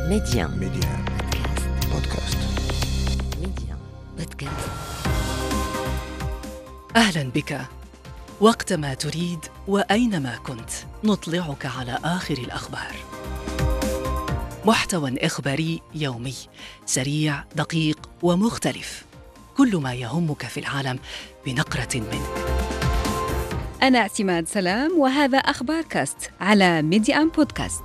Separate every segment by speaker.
Speaker 1: ميديان بودكاست. ميديان بودكاست.
Speaker 2: أهلا بك. وقتما تريد وأينما كنت نطلعك على آخر الأخبار. محتوى إخباري يومي سريع دقيق ومختلف، كل ما يهمك في العالم بنقرة منه.
Speaker 3: أنا اعتماد سلام وهذا أخبار كاست على ميديان بودكاست.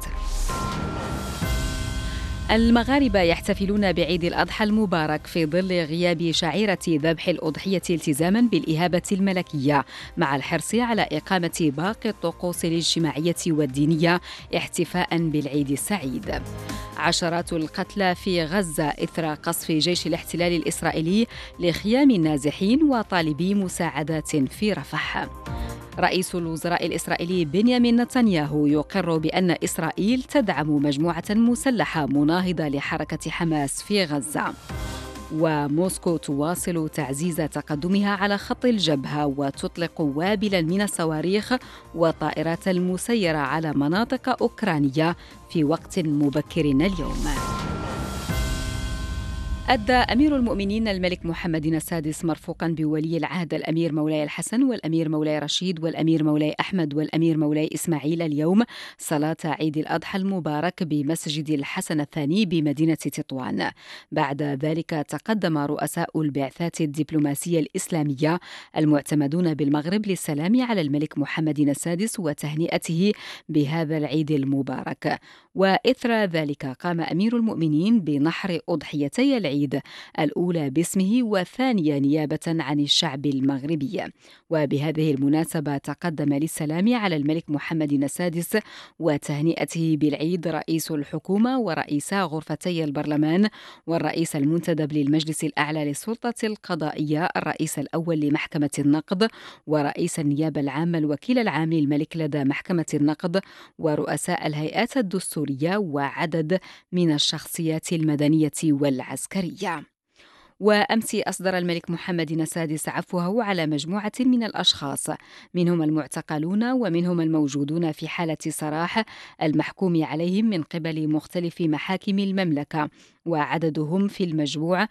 Speaker 3: المغاربة يحتفلون بعيد الأضحى المبارك في ظل غياب شعيرة ذبح الأضحية التزاماً بالإهابة الملكية، مع الحرص على إقامة باقي الطقوس الاجتماعية والدينية احتفاءً بالعيد السعيد. عشرات القتلى في غزة إثر قصف جيش الاحتلال الإسرائيلي لخيام النازحين وطالبي مساعدات في رفح. رئيس الوزراء الإسرائيلي بنيامين نتنياهو يقر بأن إسرائيل تدعم مجموعة مسلحة مناهضة لحركة حماس في غزة. وموسكو تواصل تعزيز تقدمها على خط الجبهة وتطلق وابلاً من الصواريخ والطائرات المسيرة على مناطق أوكرانية في وقت مبكر اليوم. أدى أمير المؤمنين الملك محمد السادس مرفوقاً بولي العهد الأمير مولاي الحسن والأمير مولاي رشيد والأمير مولاي أحمد والأمير مولاي إسماعيل اليوم صلاة عيد الأضحى المبارك بمسجد الحسن الثاني بمدينة تطوان. بعد ذلك تقدم رؤساء البعثات الدبلوماسية الإسلامية المعتمدون بالمغرب للسلام على الملك محمد السادس وتهنئته بهذا العيد المبارك. وإثر ذلك قام أمير المؤمنين بنحر أضحيتي العيد، الأولى باسمه والثانية نيابة عن الشعب المغربي. وبهذه المناسبة تقدم للسلام على الملك محمد السادس وتهنئته بالعيد رئيس الحكومة ورئيسا غرفتي البرلمان والرئيس المنتدب للمجلس الأعلى للسلطة القضائية، الرئيس الأول لمحكمة النقد ورئيس النيابة العامة الوكيل العام للملك لدى محكمة النقد ورؤساء الهيئات الدستورية وعدد من الشخصيات المدنية والعسكرية. وأمس أصدر الملك محمد السادس عفوه على مجموعة من الأشخاص، منهم المعتقلون ومنهم الموجودون في حالة سراح المحكوم عليهم من قبل مختلف محاكم المملكة، وعددهم في المجموع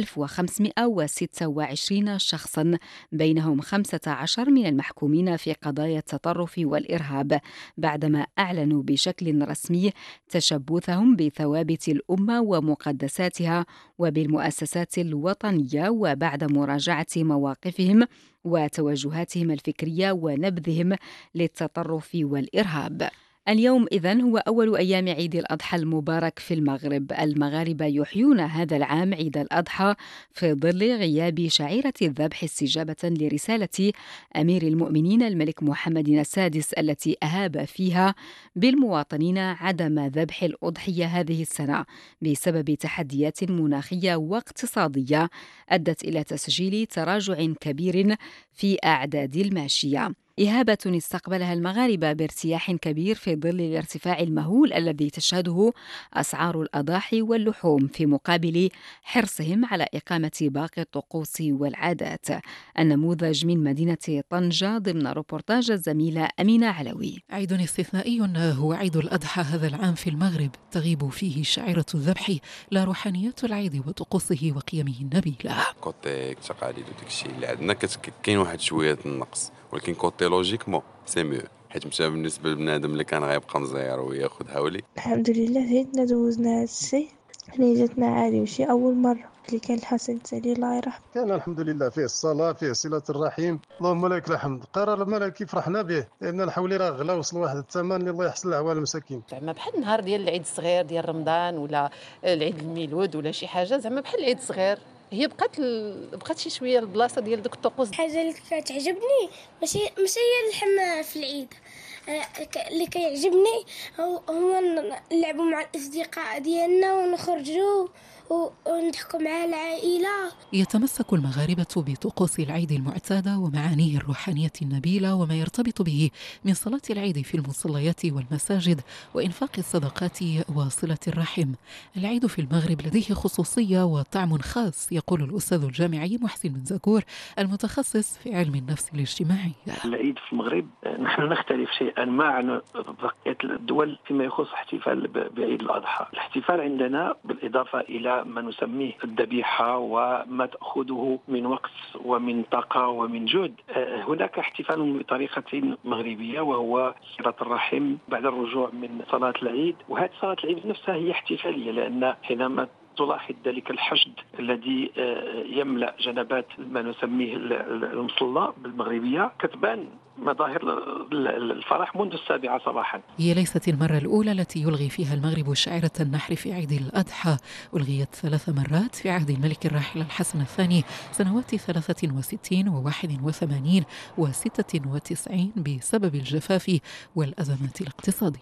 Speaker 3: 1526 شخصاً، بينهم 15 من المحكومين في قضايا التطرف والإرهاب، بعدما أعلنوا بشكل رسمي تشبثهم بثوابت الأمة ومقدساتها وبالمؤسسات الوطنية، وبعد مراجعة مواقفهم وتوجهاتهم الفكرية ونبذهم للتطرف والإرهاب. اليوم إذن هو أول أيام عيد الأضحى المبارك في المغرب. المغاربة يحيون هذا العام عيد الأضحى في ظل غياب شعيرة الذبح استجابة لرسالة أمير المؤمنين الملك محمد السادس التي أهاب فيها بالمواطنين عدم ذبح الأضحية هذه السنة بسبب تحديات مناخية واقتصادية أدت إلى تسجيل تراجع كبير في أعداد الماشية. إهابة استقبلها المغاربة بارتياح كبير في ظل الارتفاع المهول الذي تشهده أسعار الأضاحي واللحوم، في مقابل حرصهم على إقامة باقي الطقوس والعادات. النموذج من مدينة طنجة ضمن روبورتاج الزميلة أمينة علوي.
Speaker 4: عيد استثنائي هو عيد الأضحى هذا العام في المغرب، تغيب فيه شعيرة الذبح لا روحانيات العيد وطقوسه وقيمه النبيلة.
Speaker 5: كوتي تقاليد وداكشي اللي عندنا كاين واحد شويه النقص، ولكن كوتي لوجيكمون سي ميو، حيت مشى بالنسبه لبنادم اللي كان غيبقى مزير وياخذ هاولي.
Speaker 6: الحمد لله زيدنا دوزنا هاد الشيء، حنا جاتنا عادي ماشي اول مره. اللي كان الحسن التالي الله يرحمه
Speaker 7: كان الحمد لله فيه الصلاه، فيه صله الرحيم، اللهم لك الحمد. قرار الملكي فرحنا به لان الحولي راه غلا وصل واحد الثمن اللي الله يحسن الاحوال المساكين.
Speaker 8: زعما بحال النهار ديال العيد الصغير ديال رمضان ولا العيد الميلود ولا شي حاجه، زعما بحال العيد الصغير. هي بقات شي شويه البلاصه ديال داك الطقوس.
Speaker 9: الحاجه اللي كتعجبني ماشي هي اللحم في العيد، اللي كيعجبني هو نلعبوا مع الاصدقاء ديالنا ونخرجوا ونضحكوا مع العائله.
Speaker 4: يتمسك المغاربة بطقوس العيد المعتادة ومعانيه الروحانية النبيلة وما يرتبط به من صلاة العيد في المصليات والمساجد وإنفاق الصدقات وصلة الرحم. العيد في المغرب لديه خصوصية وطعم خاص، يقول الأستاذ الجامعي محسن بن زكور المتخصص في علم النفس الاجتماعي.
Speaker 10: العيد في المغرب نحن نختلف شيئا أنواع بقية الدول فيما يخص احتفال بعيد الأضحى. الاحتفال عندنا بالإضافة إلى ما نسميه الذبيحة وما تأخذه من وقت ومن طاقة ومن جهد، هناك احتفال بطريقة مغربية وهو صلة الرحم بعد الرجوع من صلاة العيد. وهذه صلاة العيد نفسها هي احتفالية، لأن حينما تلاحظ ذلك الحشد الذي يملأ جنبات ما نسميه المصلى بالمغربية، كتبان مظاهر الفرح منذ 7 صباحا.
Speaker 4: هي ليست المرة الأولى التي يلغي فيها المغرب شعيرة النحر في عيد الأضحى، ألغيت 3 مرات في عهد الملك الراحل الحسن الثاني سنوات 63 و81 و96 بسبب الجفاف والأزمات الاقتصادية.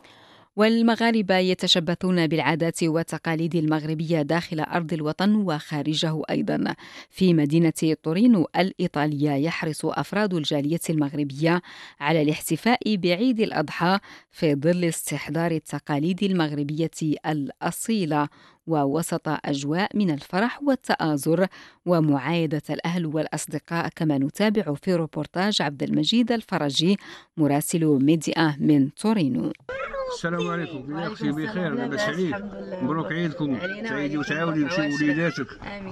Speaker 3: والمغاربة يتشبثون بالعادات والتقاليد المغربية داخل أرض الوطن وخارجه أيضا. في مدينة طورينو الإيطالية يحرص أفراد الجالية المغربية على الاحتفاء بعيد الأضحى في ظل استحضار التقاليد المغربية الأصيلة ووسط أجواء من الفرح والتآزر ومعايدة الأهل والأصدقاء، كما نتابع في روبورتاج عبد المجيد الفرجي مراسل ميديا من طورينو.
Speaker 11: السلام عليكم، ياكسي بخير، لاباس عليك؟ مبروك عيدكم، تعيدي وتعاودي وتمشي وليداتك.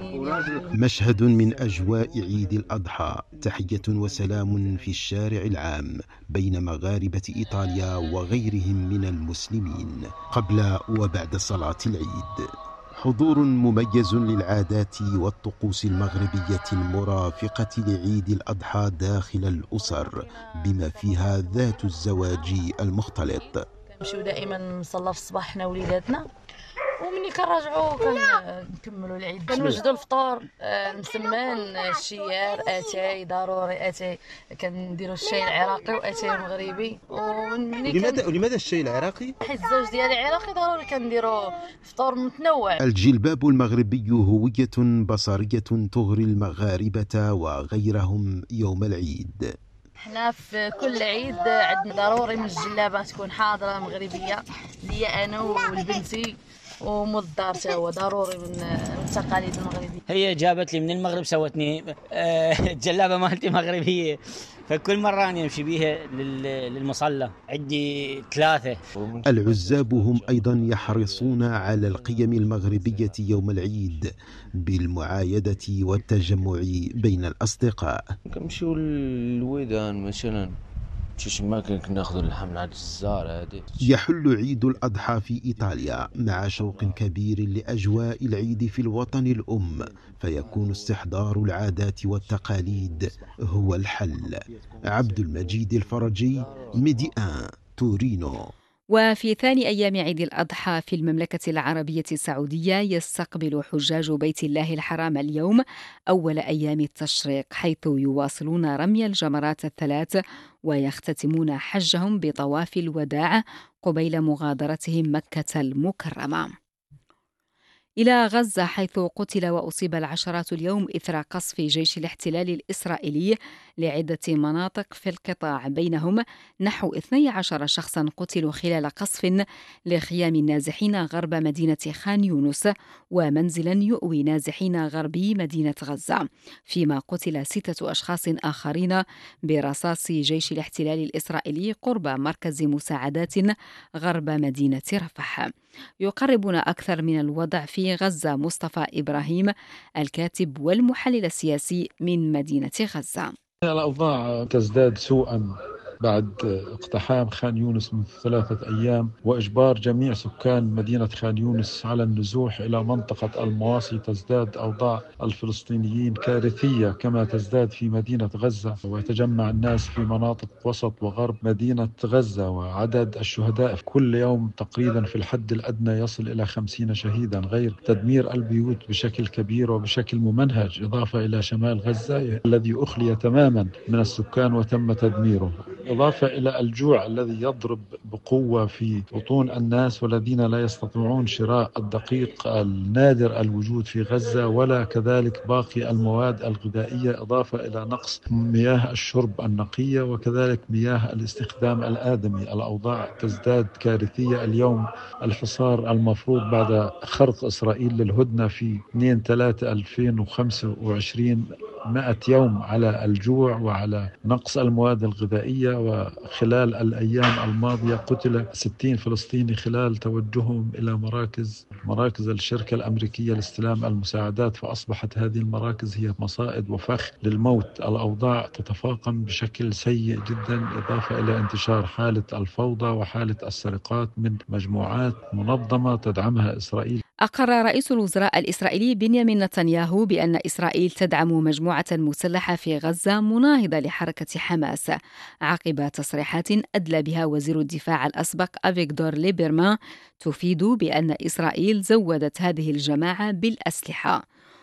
Speaker 1: مشهد من أجواء عيد الأضحى، تحية وسلام في الشارع العام بين مغاربة إيطاليا وغيرهم من المسلمين قبل وبعد صلاة العيد. حضور مميز للعادات والطقوس المغربية المرافقة لعيد الأضحى داخل الأسر بما فيها ذات الزواج المختلط.
Speaker 12: نمشيو دائما نصلى في الصباح حنا وليداتنا، ومني كنراجعوا كنكملوا العيد، كنوجدوا الفطور المسمان، الشيار، اتاي ضروري، اتاي كنديروا الشاي العراقي واتاي مغربي.
Speaker 1: ولماذا الشاي العراقي؟
Speaker 12: حيت الزوج ديالي عراقي، ضروري كنديروا فطور متنوع.
Speaker 1: الجلباب المغربي هوية بصرية تغري المغاربة وغيرهم يوم العيد.
Speaker 12: حنا في كل عيد عندنا ضروري من الجلابه تكون حاضره مغربيه لي انا وبنتي ومضدار تا هو ضروري من التقاليد المغربيه.
Speaker 13: هي جابت لي من المغرب سوتني الجلابه مالتي مغربيه، فكل مرة راني أمشي بيها للمصلى. عندي 3.
Speaker 1: العزاب هم أيضا يحرصون على القيم المغربية يوم العيد بالمعايدة والتجمع بين الأصدقاء.
Speaker 14: كنمشيو للويدان مثلا، ما ناخذ اللحم عند الزار هذه.
Speaker 1: يحل عيد الأضحى في إيطاليا مع شوق كبير لأجواء العيد في الوطن الأم، فيكون استحضار العادات والتقاليد هو الحل. عبد المجيد الفرجي، ميديا تورينو.
Speaker 3: وفي ثاني أيام عيد الأضحى في المملكة العربية السعودية يستقبل حجاج بيت الله الحرام اليوم أول أيام التشريق، حيث يواصلون رمي الجمرات ال3 ويختتمون حجهم بطواف الوداع قبيل مغادرتهم مكة المكرمة. إلى غزة، حيث قتل وأصيب العشرات اليوم إثر قصف جيش الاحتلال الإسرائيلي لعدة مناطق في القطاع، بينهم نحو 12 شخصا قتلوا خلال قصف لخيام النازحين غرب مدينة خان يونس ومنزلا يؤوي نازحين غربي مدينة غزة، فيما قتل 6 أشخاص آخرين برصاص جيش الاحتلال الإسرائيلي قرب مركز مساعدات غرب مدينة رفح. يقربنا أكثر من الوضع في غزة مصطفى إبراهيم، الكاتب والمحلل السياسي من مدينة غزة.
Speaker 15: الأوضاع تزداد سوءا بعد اقتحام خان يونس منذ 3 أيام وإجبار جميع سكان مدينة خان يونس على النزوح إلى منطقة المواصي. تزداد أوضاع الفلسطينيين كارثية كما تزداد في مدينة غزة، ويتجمع الناس في مناطق وسط وغرب مدينة غزة، وعدد الشهداء كل يوم تقريبا في الحد الأدنى يصل إلى 50 شهيدا، غير تدمير البيوت بشكل كبير وبشكل ممنهج، إضافة إلى شمال غزة الذي أخلي تماما من السكان وتم تدميره، إضافة إلى الجوع الذي يضرب بقوة في بطون الناس والذين لا يستطيعون شراء الدقيق النادر الوجود في غزة، ولا كذلك باقي المواد الغذائية، إضافة إلى نقص مياه الشرب النقية وكذلك مياه الاستخدام الآدمي. الأوضاع تزداد كارثية. اليوم الحصار المفروض بعد خرق إسرائيل للهدنة في 2/3/2025 100 يوم على الجوع وعلى نقص المواد الغذائية. وخلال الأيام الماضية قتل 60 فلسطيني خلال توجههم إلى مراكز الشركة الأمريكية لاستلام المساعدات، فأصبحت هذه المراكز هي مصائد وفخ للموت. الأوضاع تتفاقم بشكل سيء جدا، إضافة إلى انتشار حالة الفوضى وحالة السرقات من مجموعات منظمة تدعمها إسرائيل.
Speaker 3: أقر رئيس الوزراء الإسرائيلي بنيامين نتنياهو بأن إسرائيل تدعم مجموعة مسلحة في غزة مناهضة لحركة حماس، عقب تصريحات أدلى بها وزير الدفاع الأسبق أفيغدور ليبرمان تفيد بأن إسرائيل زودت هذه الجماعة بالأسلحة.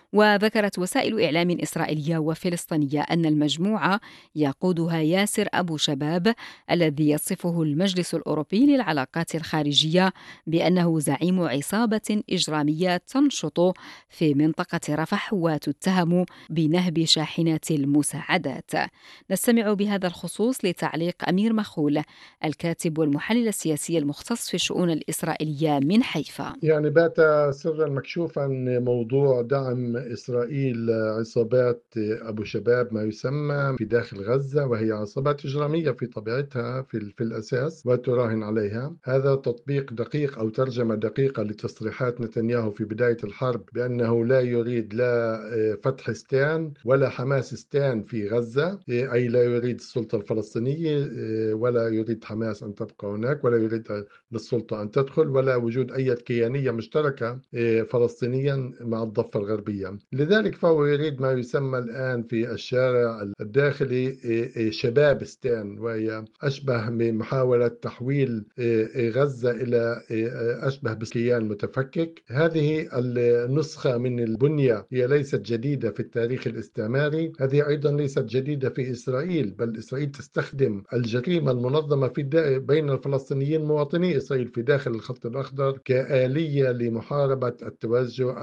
Speaker 3: وذكرت وسائل إعلام إسرائيلية وفلسطينية أن المجموعة يقودها ياسر أبو شباب، الذي يصفه المجلس الأوروبي للعلاقات الخارجية بأنه زعيم عصابة إجرامية تنشط في منطقة رفح وتتهم بنهب شاحنات المساعدات. نستمع بهذا الخصوص لتعليق أمير مخول، الكاتب والمحلل السياسي المختص في الشؤون الإسرائيلية من حيفا.
Speaker 16: يعني بات سرا مكشوفا موضوع دعم إسرائيل عصابات أبو شباب ما يسمى في داخل غزة، وهي عصابات إجرامية في طبيعتها في الأساس وتراهن عليها. هذا تطبيق دقيق أو ترجمة دقيقة لتصريحات نتنياهو في بداية الحرب بأنه لا يريد لا فتح ستان ولا حماس ستان في غزة، أي لا يريد السلطة الفلسطينية ولا يريد حماس أن تبقى هناك، ولا يريد للسلطة أن تدخل، ولا وجود أي كيانية مشتركة فلسطينيا مع الضفة الغربية. لذلك فهو يريد ما يسمى الآن في الشارع الداخلي شباب ستان، وهي أشبه بمحاولة تحويل غزة إلى أشبه بكيان متفكك. هذه النسخة من البنية هي ليست جديدة في التاريخ الاستعماري، هذه أيضا ليست جديدة في إسرائيل، بل إسرائيل تستخدم الجريمة المنظمة بين الفلسطينيين مواطني إسرائيل في داخل الخط الأخضر كآلية لمحاربة التوجه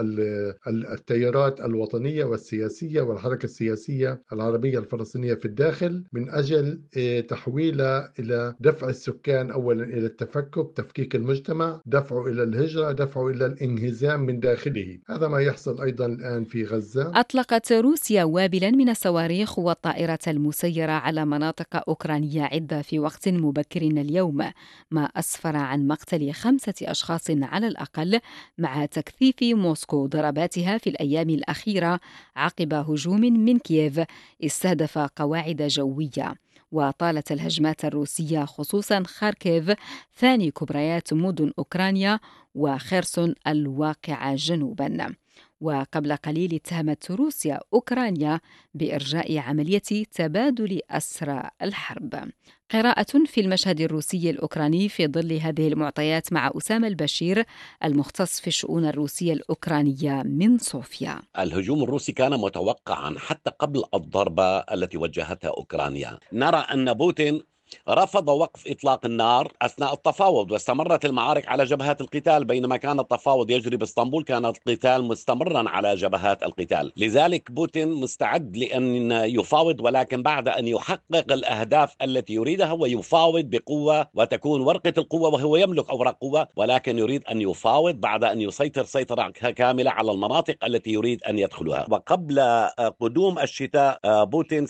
Speaker 16: التيارات الوطنية والسياسية والحركة السياسية العربية الفلسطينية في الداخل، من أجل تحويلها إلى دفع السكان أولا إلى التفكك، تفكيك المجتمع، دفعه إلى الهجرة، دفعه إلى الانهزام من داخله. هذا ما يحصل أيضا الآن في غزة.
Speaker 3: أطلقت روسيا وابلا من الصواريخ والطائرة المسيرة على مناطق أوكرانية عدة في وقت مبكر اليوم، ما أسفر عن مقتل 5 أشخاص على الأقل، مع تكثيف موسكو ضرباتها في الأيام الأخيرة عقب هجوم من كييف استهدف قواعد جوية. وطالت الهجمات الروسية خصوصا خاركيف ثاني كبريات مدن أوكرانيا وخيرسون الواقعة جنوبا. وقبل قليل اتهمت روسيا أوكرانيا بإرجاء عملية تبادل أسرى الحرب. قراءة في المشهد الروسي الأوكراني في ظل هذه المعطيات مع أسامة البشير، المختص في الشؤون الروسية الأوكرانية من صوفيا.
Speaker 17: الهجوم الروسي كان متوقعا حتى قبل الضربة التي وجهتها أوكرانيا. نرى أن بوتين رفض وقف إطلاق النار أثناء التفاوض، واستمرت المعارك على جبهات القتال. بينما كان التفاوض يجري باسطنبول كان القتال مستمرا على جبهات القتال. لذلك بوتين مستعد لأن يفاوض، ولكن بعد أن يحقق الأهداف التي يريدها، ويفاوض بقوة وتكون ورقة القوة، وهو يملك أوراق قوة، ولكن يريد أن يفاوض بعد أن يسيطر سيطرة كاملة على المناطق التي يريد أن يدخلها. وقبل قدوم الشتاء بوتين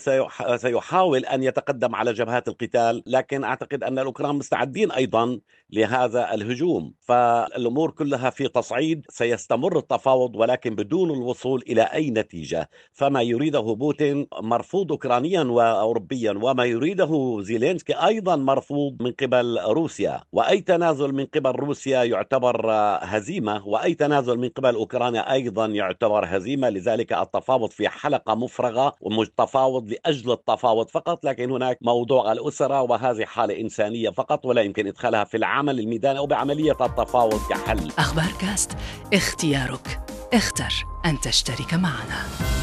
Speaker 17: سيحاول أن يتقدم على جبهات القتال، لكن أعتقد أن الأوكران مستعدين أيضا لهذا الهجوم. فالأمور كلها في تصعيد، سيستمر التفاوض ولكن بدون الوصول إلى أي نتيجة. فما يريده بوتين مرفوض أوكرانيا وأوروبيا، وما يريده زيلينسكي أيضا مرفوض من قبل روسيا. وأي تنازل من قبل روسيا يعتبر هزيمة، وأي تنازل من قبل أوكرانيا أيضا يعتبر هزيمة. لذلك التفاوض في حلقة مفرغة، وتفاوض لأجل التفاوض فقط، لكن هناك موضوع الأسرة، وهذه حالة إنسانية فقط، ولا يمكن إدخالها في العمل الميداني أو بعملية التفاوض كحل.
Speaker 2: أخبار كاست، اختيارك، اختر أن تشترك معنا.